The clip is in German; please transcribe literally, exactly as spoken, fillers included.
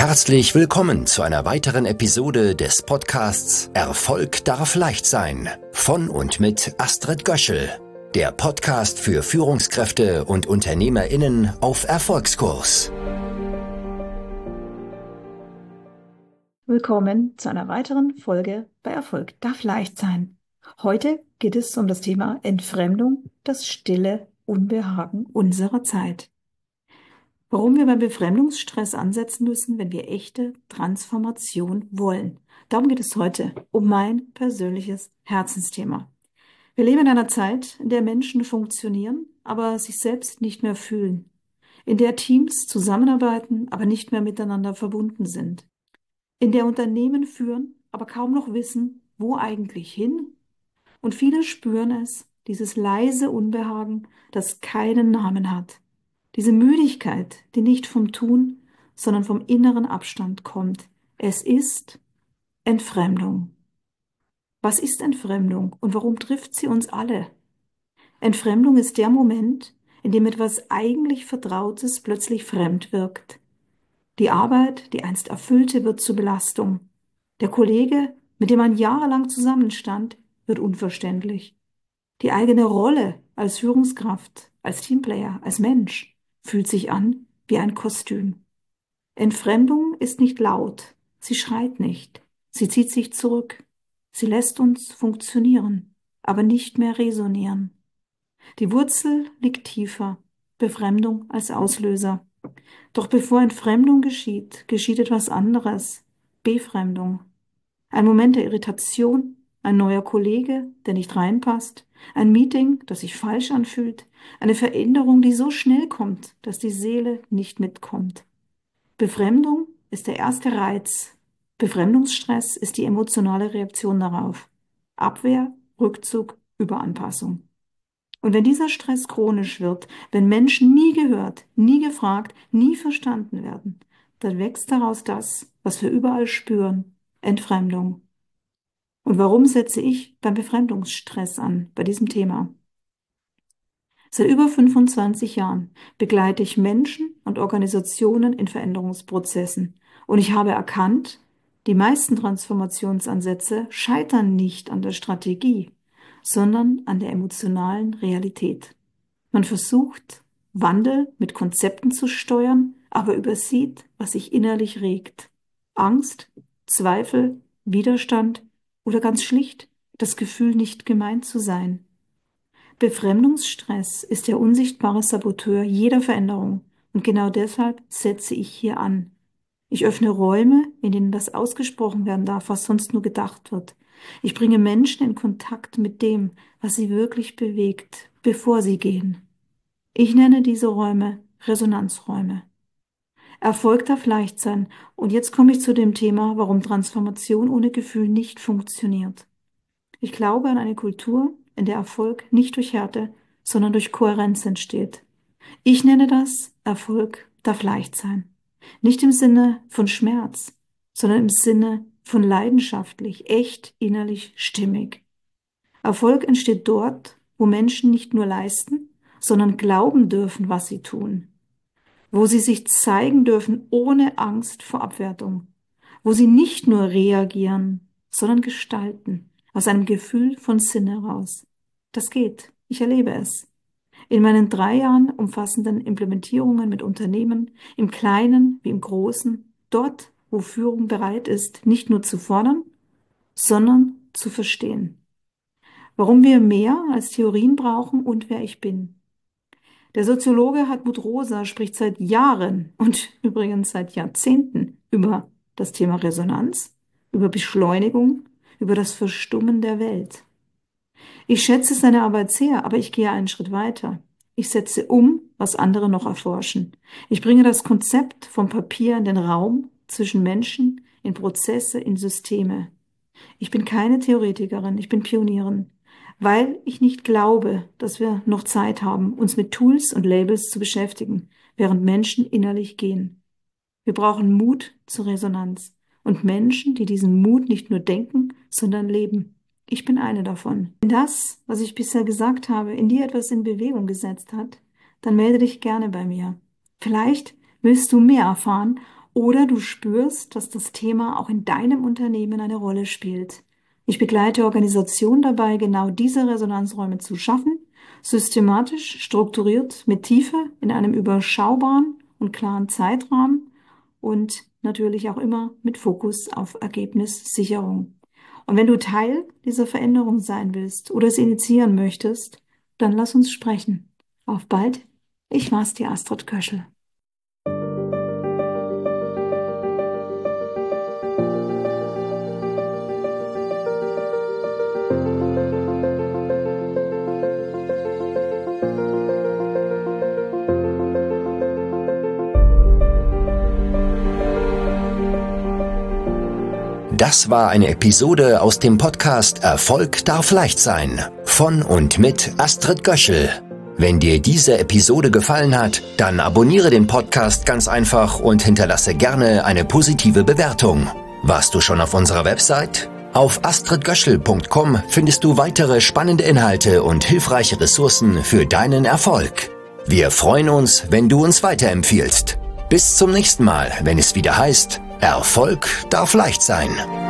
Herzlich willkommen zu einer weiteren Episode des Podcasts Erfolg darf leicht sein von und mit Astrid Göschel, der Podcast für Führungskräfte und UnternehmerInnen auf Erfolgskurs. Willkommen zu einer weiteren Folge bei Erfolg darf leicht sein. Heute geht es um das Thema Entfremdung, das stille Unbehagen unserer Zeit. Warum wir beim Befremdungsstress ansetzen müssen, wenn wir echte Transformation wollen. Darum geht es heute, um mein persönliches Herzensthema. Wir leben in einer Zeit, in der Menschen funktionieren, aber sich selbst nicht mehr fühlen. In der Teams zusammenarbeiten, aber nicht mehr miteinander verbunden sind. In der Unternehmen führen, aber kaum noch wissen, wo eigentlich hin. Und viele spüren es, dieses leise Unbehagen, das keinen Namen hat. Diese Müdigkeit, die nicht vom Tun, sondern vom inneren Abstand kommt. Es ist Entfremdung. Was ist Entfremdung und warum trifft sie uns alle? Entfremdung ist der Moment, in dem etwas eigentlich Vertrautes plötzlich fremd wirkt. Die Arbeit, die einst erfüllte, wird zur Belastung. Der Kollege, mit dem man jahrelang zusammenstand, wird unverständlich. Die eigene Rolle als Führungskraft, als Teamplayer, als Mensch fühlt sich an wie ein Kostüm. Entfremdung ist nicht laut, sie schreit nicht, sie zieht sich zurück, sie lässt uns funktionieren, aber nicht mehr resonieren. Die Wurzel liegt tiefer, Befremdung als Auslöser. Doch bevor Entfremdung geschieht, geschieht etwas anderes, Befremdung. Ein Moment der Irritation, ein neuer Kollege, der nicht reinpasst, ein Meeting, das sich falsch anfühlt, eine Veränderung, die so schnell kommt, dass die Seele nicht mitkommt. Befremdung ist der erste Reiz. Befremdungsstress ist die emotionale Reaktion darauf. Abwehr, Rückzug, Überanpassung. Und wenn dieser Stress chronisch wird, wenn Menschen nie gehört, nie gefragt, nie verstanden werden, dann wächst daraus das, was wir überall spüren, Entfremdung. Und warum setze ich beim Befremdungsstress an, bei diesem Thema? Seit über fünfundzwanzig Jahren begleite ich Menschen und Organisationen in Veränderungsprozessen. Und ich habe erkannt, die meisten Transformationsansätze scheitern nicht an der Strategie, sondern an der emotionalen Realität. Man versucht, Wandel mit Konzepten zu steuern, aber übersieht, was sich innerlich regt. Angst, Zweifel, Widerstand oder ganz schlicht das Gefühl, nicht gemeint zu sein. Befremdungsstress ist der unsichtbare Saboteur jeder Veränderung und genau deshalb setze ich hier an. Ich öffne Räume, in denen das ausgesprochen werden darf, was sonst nur gedacht wird. Ich bringe Menschen in Kontakt mit dem, was sie wirklich bewegt, bevor sie gehen. Ich nenne diese Räume Resonanzräume. Erfolg darf leicht sein. Und jetzt komme ich zu dem Thema, warum Transformation ohne Gefühl nicht funktioniert. Ich glaube an eine Kultur, in der Erfolg nicht durch Härte, sondern durch Kohärenz entsteht. Ich nenne das Erfolg darf leicht sein. Nicht im Sinne von Schmerz, sondern im Sinne von leidenschaftlich, echt, innerlich, stimmig. Erfolg entsteht dort, wo Menschen nicht nur leisten, sondern glauben dürfen, was sie tun. Wo sie sich zeigen dürfen ohne Angst vor Abwertung. Wo sie nicht nur reagieren, sondern gestalten, aus einem Gefühl von Sinn heraus. Das geht. Ich erlebe es. In meinen drei Jahren umfassenden Implementierungen mit Unternehmen, im Kleinen wie im Großen, dort, wo Führung bereit ist, nicht nur zu fordern, sondern zu verstehen. Warum wir mehr als Theorien brauchen und wer ich bin. Der Soziologe Hartmut Rosa spricht seit Jahren und übrigens seit Jahrzehnten über das Thema Resonanz, über Beschleunigung, über das Verstummen der Welt. Ich schätze seine Arbeit sehr, aber ich gehe einen Schritt weiter. Ich setze um, was andere noch erforschen. Ich bringe das Konzept vom Papier in den Raum zwischen Menschen, in Prozesse, in Systeme. Ich bin keine Theoretikerin, ich bin Pionierin, weil ich nicht glaube, dass wir noch Zeit haben, uns mit Tools und Labels zu beschäftigen, während Menschen innerlich gehen. Wir brauchen Mut zur Resonanz und Menschen, die diesen Mut nicht nur denken, sondern leben. Ich bin eine davon. Wenn das, was ich bisher gesagt habe, in dir etwas in Bewegung gesetzt hat, dann melde dich gerne bei mir. Vielleicht willst du mehr erfahren oder du spürst, dass das Thema auch in deinem Unternehmen eine Rolle spielt. Ich begleite Organisationen dabei, genau diese Resonanzräume zu schaffen, systematisch, strukturiert, mit Tiefe, in einem überschaubaren und klaren Zeitrahmen und natürlich auch immer mit Fokus auf Ergebnissicherung. Und wenn du Teil dieser Veränderung sein willst oder es initiieren möchtest, dann lass uns sprechen. Auf bald, ich war's, die Astrid Göschel. Das war eine Episode aus dem Podcast Erfolg darf leicht sein von und mit Astrid Göschel. Wenn dir diese Episode gefallen hat, dann abonniere den Podcast ganz einfach und hinterlasse gerne eine positive Bewertung. Warst du schon auf unserer Website? Auf astrid göschel punkt com findest du weitere spannende Inhalte und hilfreiche Ressourcen für deinen Erfolg. Wir freuen uns, wenn du uns weiterempfiehlst. Bis zum nächsten Mal, wenn es wieder heißt, Erfolg darf leicht sein.